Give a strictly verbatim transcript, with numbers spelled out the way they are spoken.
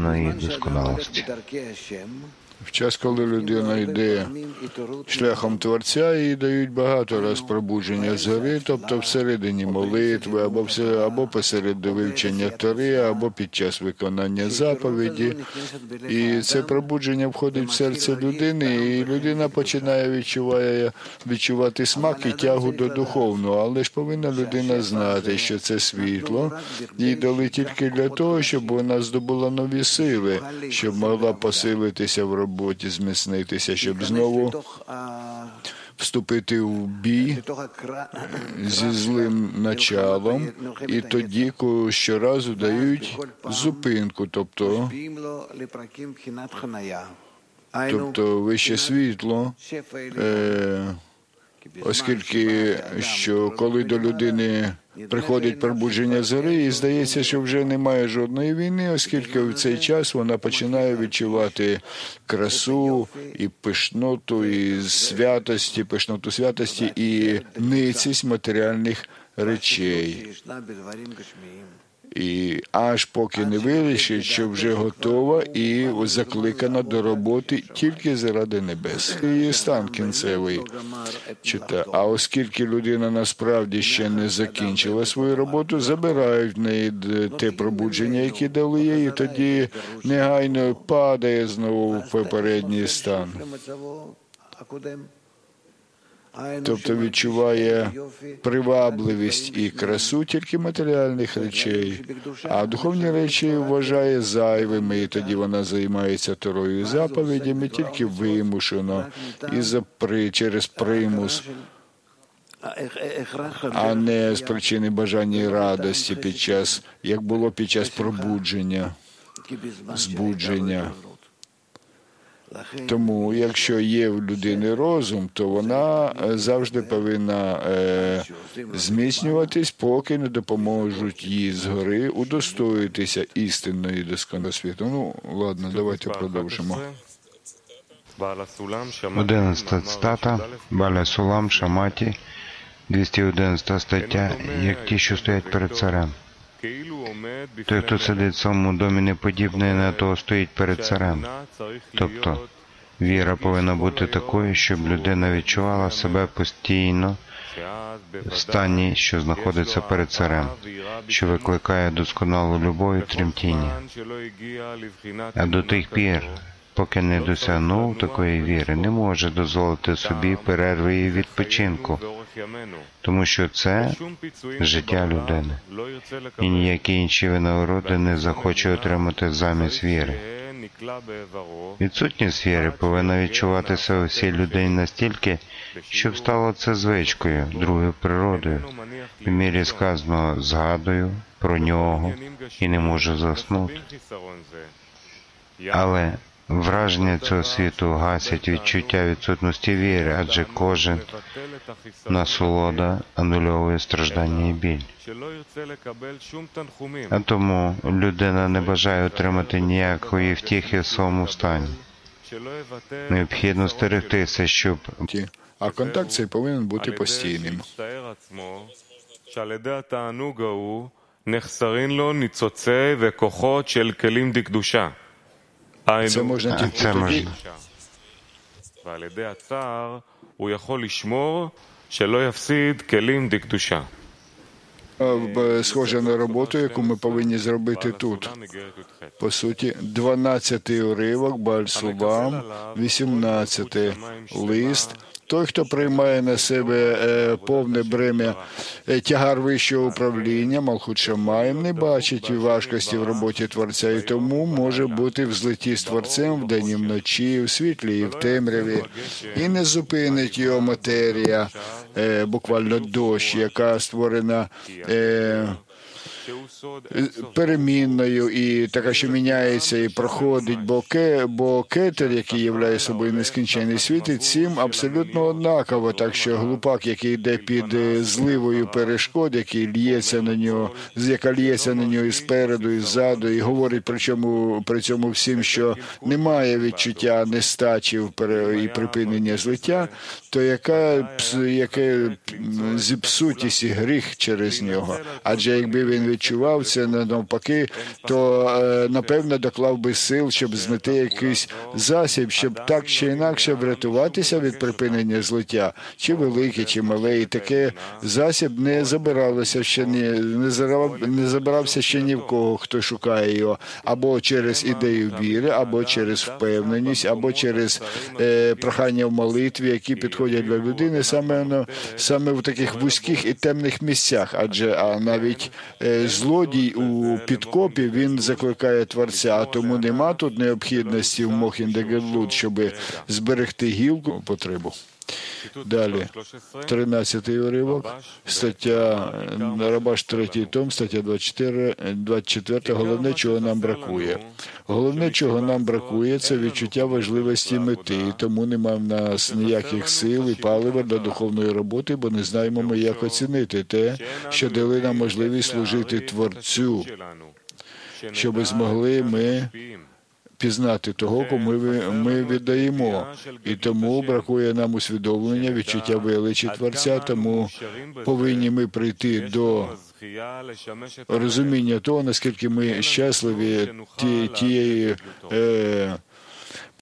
істинної досконалості. В час, коли людина йде шляхом Творця, їй дають багато раз пробудження згори, тобто всередині молитви, або, все, або посеред вивчення Тори, або під час виконання заповіді. І це пробудження входить в серце людини, і людина починає відчуває, відчувати смак і тягу до духовного. Але ж повинна людина знати, що це світло, їй дали тільки для того, щоб вона здобула нові сили, щоб могла посилитися в роботі. роботі зміцнитися, щоб знову вступити в бій зі злим началом, і тоді щоразу дають зупинку, тобто, тобто вище світло, е, оскільки що коли до людини приходить пробудження згори, і здається, що вже немає жодної війни, оскільки в цей час вона починає відчувати красу і пишноту, і святості, пишноту святості, і ницість матеріальних речей. І аж поки не вирішить, що вже готова і закликана до роботи тільки заради небес. Її стан кінцевий. А оскільки людина насправді ще не закінчила свою роботу, забирають в неї те пробудження, яке дали їй, і тоді негайно падає знову в попередній стан. Тобто відчуває привабливість і красу тільки матеріальних речей, а духовні речі вважає зайвими, і тоді вона займається Торою і заповідями тільки вимушено, і за при, через примус, а не з причини бажання і радості під час, як було під час пробудження, збудження. Тому, якщо є в людини розум, то вона завжди повинна е, зміцнюватись, поки не допоможуть їй згори удостоїтися істинної досконалого світу. Ну, ладно, давайте продовжимо. Одинадцята цитата, Баля Сулам, Шаматі, двісті одинадцята стаття, як ті, що стоять перед царем. Той, хто сидить в своєму домі, не подібний на того, стоїть перед царем. Тобто, віра повинна бути такою, щоб людина відчувала себе постійно в стані, що знаходиться перед царем, що викликає досконалу любов і тремтіння. А до тих пір, поки не досягнув такої віри, не може дозволити собі перерви і відпочинку, тому що це життя людини. І ніякі інші винагороди не захоче отримати замість віри. Відсутність віри повинна відчуватися у всій людині настільки, щоб стало це звичкою, другою природою. В мірі сказано «згадую про нього і не можу заснути». Але враження цього світу гасять відчуття відсутності віри, адже кожен насолода анульовує страждання і біль. А тому людина не бажає отримати ніякої втіхи в своєму стані. Необхідно стерегтися, щоб... А контакт цей повинен бути постійним. Це можна тільки це тоді. Схоже на роботу, яку ми повинні зробити тут. По суті, дванадцятий уривок, Баль Сулам, вісімнадцятий лист. Той, хто приймає на себе е, повне брем'я е, тягар вищого управління, Малхут Шамаїм, не бачить важкості в роботі Творця, і тому може бути в злитті з Творцем вдень і вночі, в світлі і в темряві, і не зупинить його матерія, е, буквально дощ, яка створена е, перемінною і така, що міняється і проходить, бо, ке, бо кетер, який являє собою нескінченний світ, і цим абсолютно однаково, так що глупак, який йде під зливою перешкод, який лється на нього, яка лється на нього і спереду, і ззаду, і говорить при цьому, при цьому всім, що немає відчуття нестачі і припинення злиття, то яка, яке зіпсутість і гріх через нього. Адже якби він відчув відчував це навпаки, то е, напевно доклав би сил, щоб знайти якийсь засіб, щоб так чи інакше врятуватися від припинення злиття, чи велике, чи мале, і таке засіб не забиралося ще ні, не, зарав, не забирався ще ні в кого, хто шукає його, або через ідею віри, або через впевненість, або через е, прохання в молитві, які підходять для людини саме, ну, саме в таких вузьких і темних місцях, адже а навіть е, злодій у підкопі, він закликає Творця, а тому нема тут необхідності в Мохін-де-Гедлут, щоб зберегти гілку потребу. Далі, тринадцятий уривок, стаття Рабаш, третій том, стаття двадцять чотири, двадцять чотири. Головне, чого нам бракує. Головне, чого нам бракує, це відчуття важливості мети, і тому немає в нас ніяких сил і палива для духовної роботи, бо не знаємо ми, як оцінити те, що дали нам можливість служити Творцю, щоб змогли ми пізнати того, кому ми, ми віддаємо. І тому бракує нам усвідомлення, відчуття величі Творця, тому повинні ми прийти до розуміння того, наскільки ми щасливі ті, тієї е,